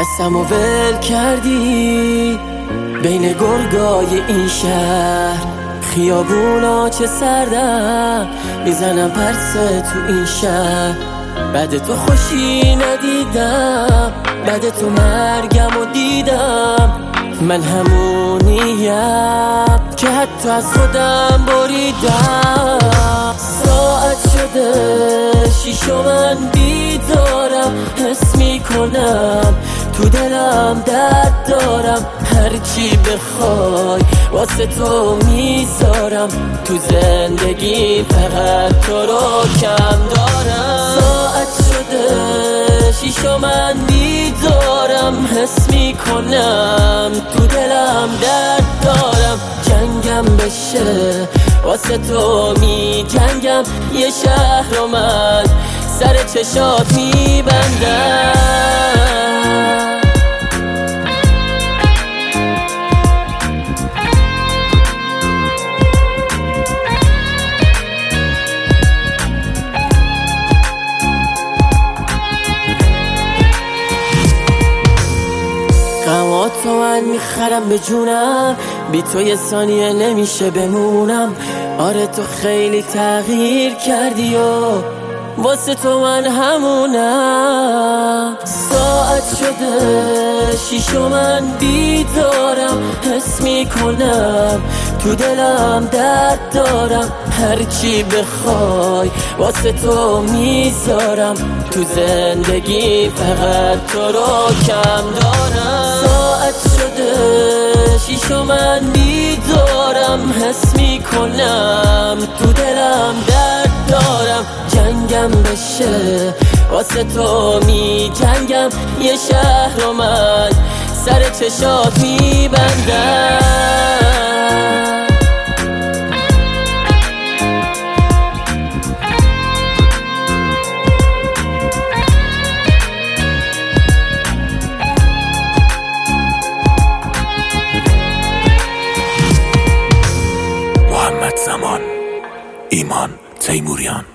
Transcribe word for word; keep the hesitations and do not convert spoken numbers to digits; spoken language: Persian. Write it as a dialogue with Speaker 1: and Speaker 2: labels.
Speaker 1: دستمو ول کردی بین گرگای این شهر، خیابونا چه سردن میزنم پرسه تو این شهر. بعد تو خوشی ندیدم، بعد تو مرگم و دیدم. من همونیم که حتی از خودم بریدم. ساعت شده شیشو من بیدارم، حس میکنم تو دلم درد دارم. هرچی بخوای واسه تو میذارم، تو زندگی فقط تو رو کم دارم. ساعت شده شیشو من بیدارم، حس میکنم تو دلم درد دارم. جنگم بشه واسه تو می جنگم، یه شهر رو من سر چشات میبندم. غماتو من میخرم به جونم، بی تو یه ثانیه نمیشه بمونم. آره تو خیلی تغییر کردی و واسه تو من همونم. ساعت شده شیشو من بیدارم، حس میکنم تو دلم درد دارم. هرچی بخوای واسه تو میذارم، تو زندگی فقط تو رو کم دارم. ساعت شده شیشو من بیدارم، حس میکنم تو دلم درد دارم. جنگم بشه واسه تو می جنگم، یه شهر رو من سر چشات میبندم.
Speaker 2: محمد زمان، ایمان تیموریان.